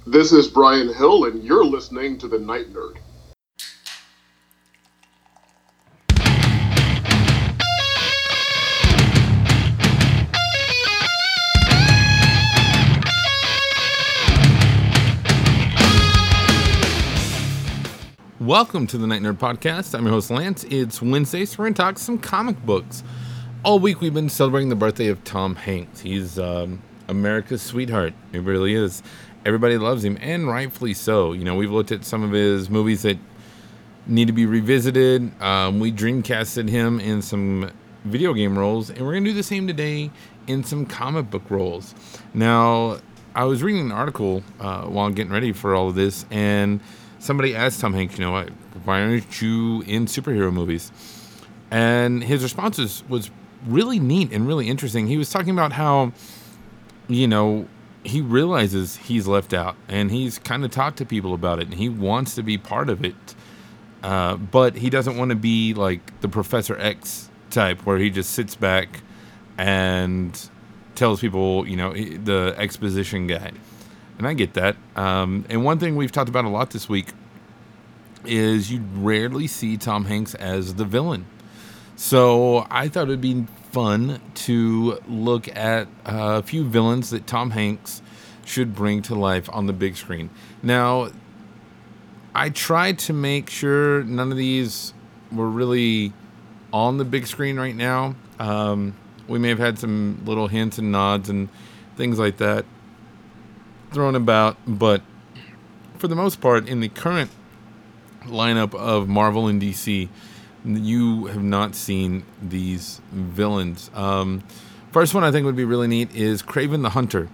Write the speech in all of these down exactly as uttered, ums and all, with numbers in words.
This is Brian Hill, and you're listening to The Night Nerd. Welcome to the Night Nerd Podcast. I'm your host, Lance. It's Wednesday, so we're going to talk some comic books. All week we've been celebrating the birthday of Tom Hanks. He's um, America's sweetheart. He really is. Everybody loves him, and rightfully so. You know, we've looked at some of his movies that need to be revisited. Um, we dreamcasted him in some video game roles, and we're going to do the same today in some comic book roles. Now, I was reading an article uh, while getting ready for all of this, and somebody asked Tom Hanks, you know, why aren't you in superhero movies? And his response was, was really neat and really interesting. He was talking about how, you know, he realizes he's left out, and he's kind of talked to people about it, and he wants to be part of it. Uh, but he doesn't want to be like the Professor X type where he just sits back and tells people, you know, the exposition guy. And I get that. Um, and one thing we've talked about a lot this week is you rarely see Tom Hanks as the villain. So I thought it would be fun to look at a few villains that Tom Hanks should bring to life on the big screen. Now, I tried to make sure none of these were really on the big screen right now. Um, we may have had some little hints and nods and things like that thrown about, but for the most part, in the current lineup of Marvel and D C, you have not seen these villains. Um, first one I think would be really neat is Kraven the Hunter.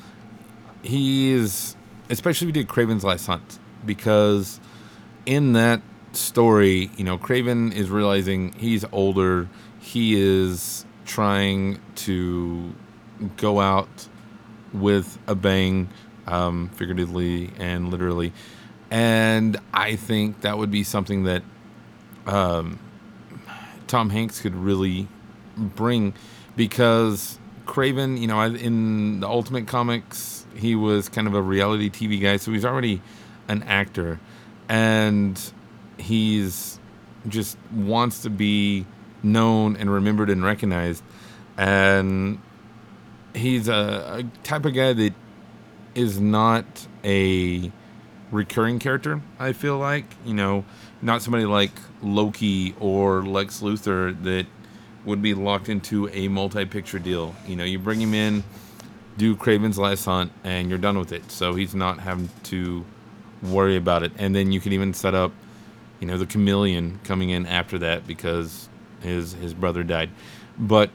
He is, especially if we did Kraven's Last Hunt, because in that story, you know, Kraven is realizing he's older. He is trying to go out with a bang, um, figuratively and literally. And I think that would be something that um, Tom Hanks could really bring, because Kraven, you know, in the Ultimate Comics, he was kind of a reality T V guy, so he's already an actor, and he's just wants to be known and remembered and recognized. And he's a, a type of guy that is not a recurring character, I feel like. You know, not somebody like Loki or Lex Luthor that would be locked into a multi-picture deal. You know, you bring him in, do Kraven's Last Hunt, and you're done with it. So he's not having to worry about it. And then you can even set up, you know, the Chameleon coming in after that because his his brother died. But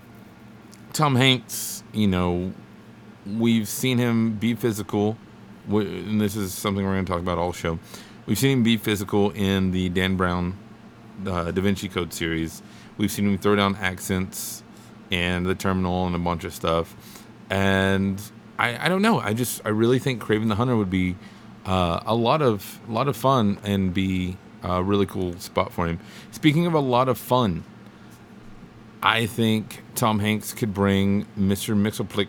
Tom Hanks, you know, we've seen him be physical, and this is something we're going to talk about all show. We've seen him be physical in the Dan Brown uh, Da Vinci Code series. We've seen him throw down accents and The Terminal and a bunch of stuff. And I, I don't know. I just I really think Kraven the Hunter would be uh, a lot of a lot of fun and be a really cool spot for him. Speaking of a lot of fun, I think Tom Hanks could bring Mister Mxyzptlk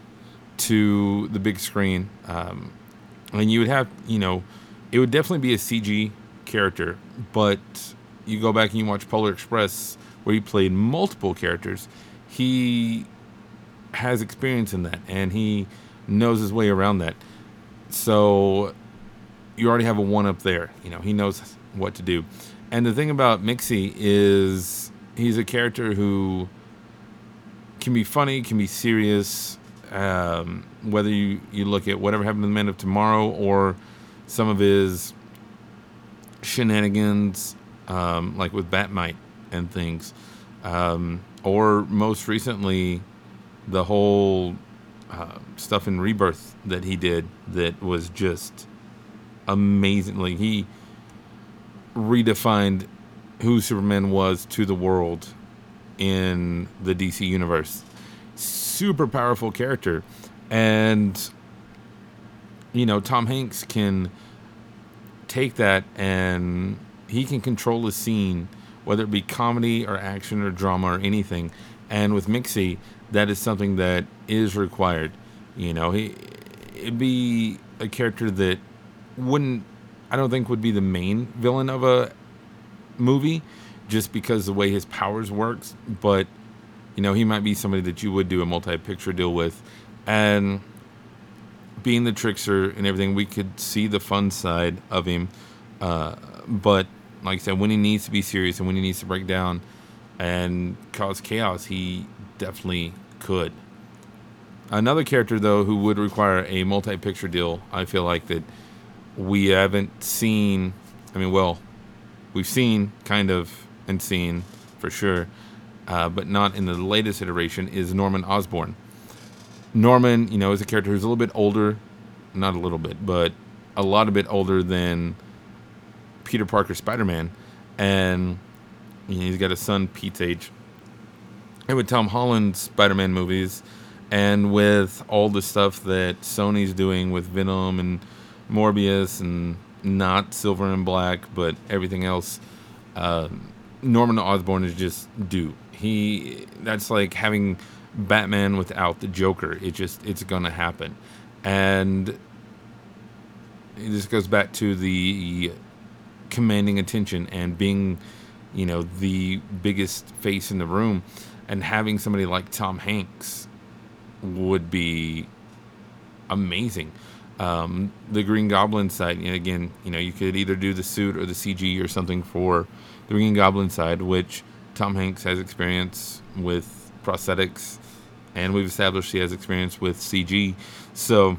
to the big screen. Um, and you would have, you know, it would definitely be a C G character, but you go back and you watch Polar Express, where he played multiple characters. He has experience in that, and he knows his way around that. So you already have a one up there. You know, he knows what to do. And the thing about Mixie is he's a character who can be funny, can be serious, um, whether you, you look at Whatever Happened to the Man of Tomorrow or some of his shenanigans, um, like with Batmite and things, um, or most recently the whole uh, stuff in Rebirth that he did that was just amazingly, he redefined who Superman was to the world in the D C universe. Super powerful character. And, you know, Tom Hanks can take that and he can control a scene, whether it be comedy or action or drama or anything. And with Mixie, that is something that is required. You know, he it'd be a character that wouldn't, I don't think, would be the main villain of a movie, just because the way his powers works. But you know, he might be somebody that you would do a multi-picture deal with, and being the trickster and everything, we could see the fun side of him. Uh, but like I said, when he needs to be serious and when he needs to break down and cause chaos, he definitely could. Another character, though, who would require a multi-picture deal, I feel like that we haven't seen. I mean, well, we've seen kind of and seen for sure, uh, but not in the latest iteration, is Norman Osborn. Norman, you know, is a character who's a little bit older, not a little bit, but a lot a bit older than Peter Parker Spider-Man, and you know, he's got a son Pete's age. And with Tom Holland's Spider-Man movies, and with all the stuff that Sony's doing with Venom and Morbius, and not Silver and Black, but everything else, uh, Norman Osborn is just due. He that's like having Batman without the Joker. It just it's gonna happen, and it just goes back to the commanding attention and being, you know, the biggest face in the room, and having somebody like Tom Hanks would be amazing. Um, the Green Goblin side, you know, again, you know, you could either do the suit or the C G or something for the Green Goblin side, which Tom Hanks has experience with prosthetics, and we've established he has experience with C G. So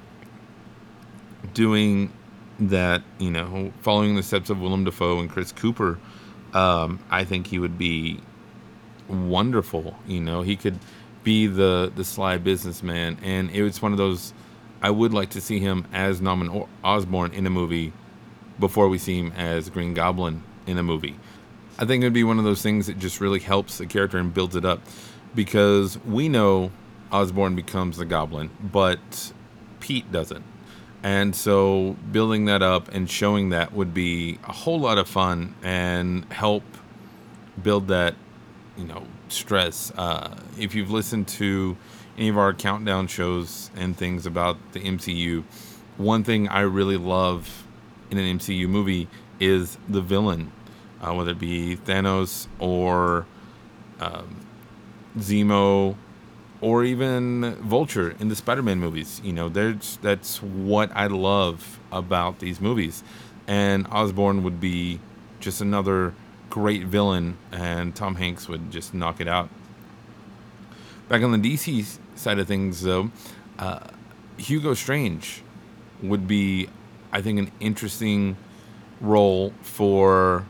doing that, you know, following the steps of Willem Dafoe and Chris Cooper, um, I think he would be wonderful. You know, he could be the the sly businessman, and it was one of those. I would like to see him as Norman Osborn in a movie before we see him as Green Goblin in a movie. I think it would be one of those things that just really helps the character and builds it up, because we know Osborn becomes the Goblin, but Pete doesn't. And so building that up and showing that would be a whole lot of fun and help build that, you know, stress. Uh, if you've listened to any of our countdown shows and things about the M C U, one thing I really love in an M C U movie is the villain, uh, whether it be Thanos or um, Zemo or even Vulture in the Spider-Man movies. You know, there's that's what I love about these movies, and Osborn would be just another great villain, and Tom Hanks would just knock it out. Back on the D C side of things, though, uh, Hugo Strange would be, I think, an interesting role for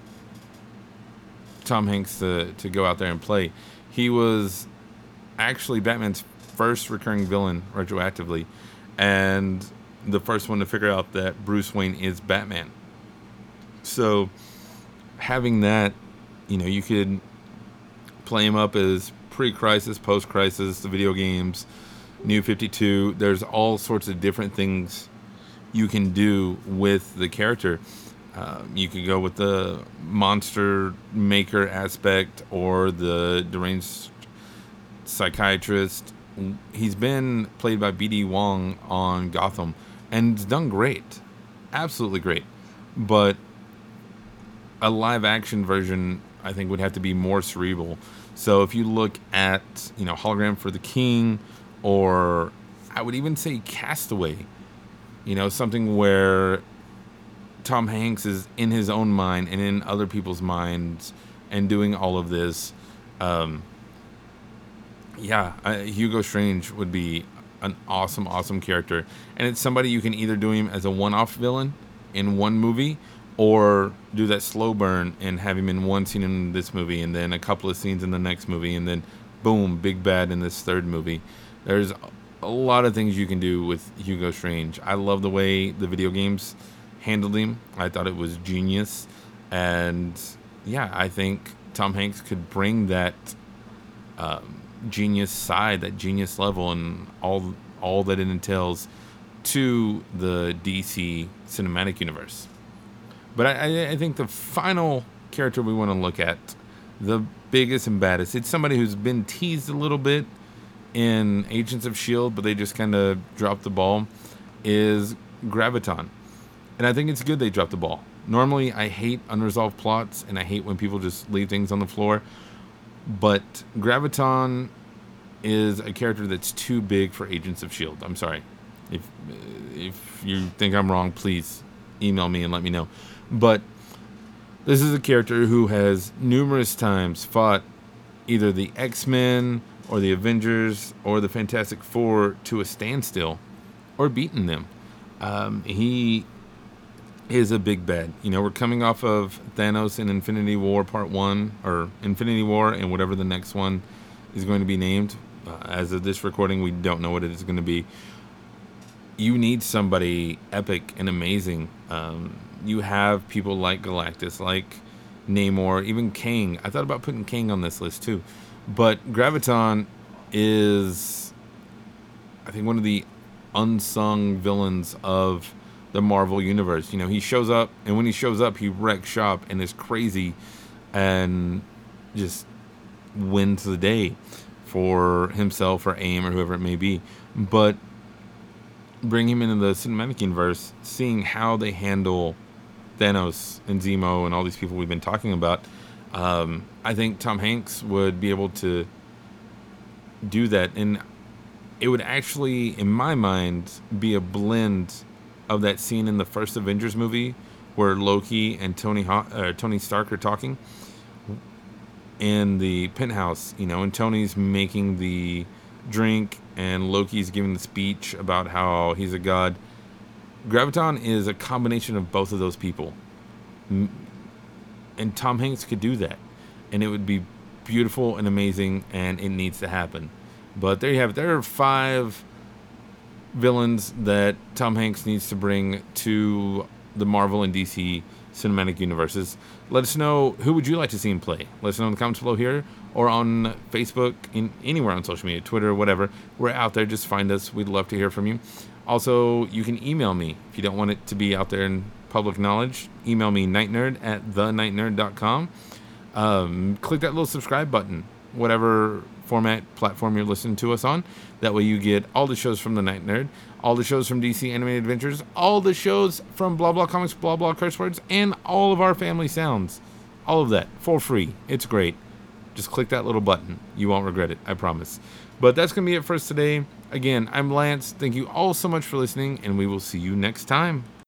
Tom Hanks to, to go out there and play. He was actually Batman's first recurring villain retroactively, and the first one to figure out that Bruce Wayne is Batman. So having that, you know, you could play him up as pre-crisis, post-crisis, the video games, New fifty-two. There's all sorts of different things you can do with the character. Uh, you could go with the monster maker aspect or the deranged psychiatrist. He's been played by B D Wong on Gotham, and it's done great. Absolutely great. But a live-action version, I think, would have to be more cerebral. So if you look at, you know, Hologram for the King, or I would even say Castaway, you know, something where Tom Hanks is in his own mind and in other people's minds and doing all of this. Um, yeah, uh, Hugo Strange would be an awesome, awesome character. And it's somebody you can either do him as a one-off villain in one movie, or do that slow burn and have him in one scene in this movie and then a couple of scenes in the next movie and then boom, big bad in this third movie. There's a lot of things you can do with Hugo Strange. I love the way the video games handled him. I thought it was genius. And yeah, I think Tom Hanks could bring that um, genius side, that genius level, and all all that it entails to the D C cinematic universe. But I, I think the final character we want to look at, the biggest and baddest, it's somebody who's been teased a little bit in Agents of S H I E L D, but they just kind of dropped the ball, is Graviton. And I think it's good they dropped the ball. Normally, I hate unresolved plots, and I hate when people just leave things on the floor. But Graviton is a character that's too big for Agents of S H I E L D. I'm sorry. If if you think I'm wrong, please email me and let me know. But this is a character who has numerous times fought either the X-Men or the Avengers or the Fantastic Four to a standstill or beaten them. Um, he is a big bad. You know, we're coming off of Thanos in Infinity War Part one, or Infinity War and whatever the next one is going to be named. Uh, as of this recording, we don't know what it is going to be. You need somebody epic and amazing. Um, you have people like Galactus, like Namor, even Kang. I thought about putting Kang on this list too. But Graviton is, I think, one of the unsung villains of the Marvel Universe. You know, he shows up, and when he shows up, he wrecks shop and is crazy and just wins the day for himself or AIM or whoever it may be. But bring him into the cinematic universe, seeing how they handle Thanos and Zemo and all these people we've been talking about, um, I think Tom Hanks would be able to do that. And it would actually, in my mind, be a blend of that scene in the first Avengers movie where Loki and Tony Ho- uh, Tony Stark are talking in the penthouse, you know, and Tony's making the drink and Loki's giving the speech about how he's a god. Graviton is a combination of both of those people. And Tom Hanks could do that. And it would be beautiful and amazing, and it needs to happen. But there you have it. There are five villains that Tom Hanks needs to bring to the Marvel and D C cinematic universes. Let us know, who would you like to see him play? Let us know in the comments below here or on Facebook, in anywhere on social media, Twitter, whatever. We're out there. Just find us. We'd love to hear from you. Also, you can email me if you don't want it to be out there in public knowledge. Email me, nightnerd at the night nerd dot com. Um, click that little subscribe button, whatever format, platform you're listening to us on. That way you get all the shows from the Night Nerd, all the shows from D C Animated Adventures, all the shows from Blah Blah Comics, Blah Blah Curse Words, and all of our family sounds. All of that for free. It's great. Just click that little button. You won't regret it, I promise. But that's going to be it for us today. Again, I'm Lance. Thank you all so much for listening, and we will see you next time.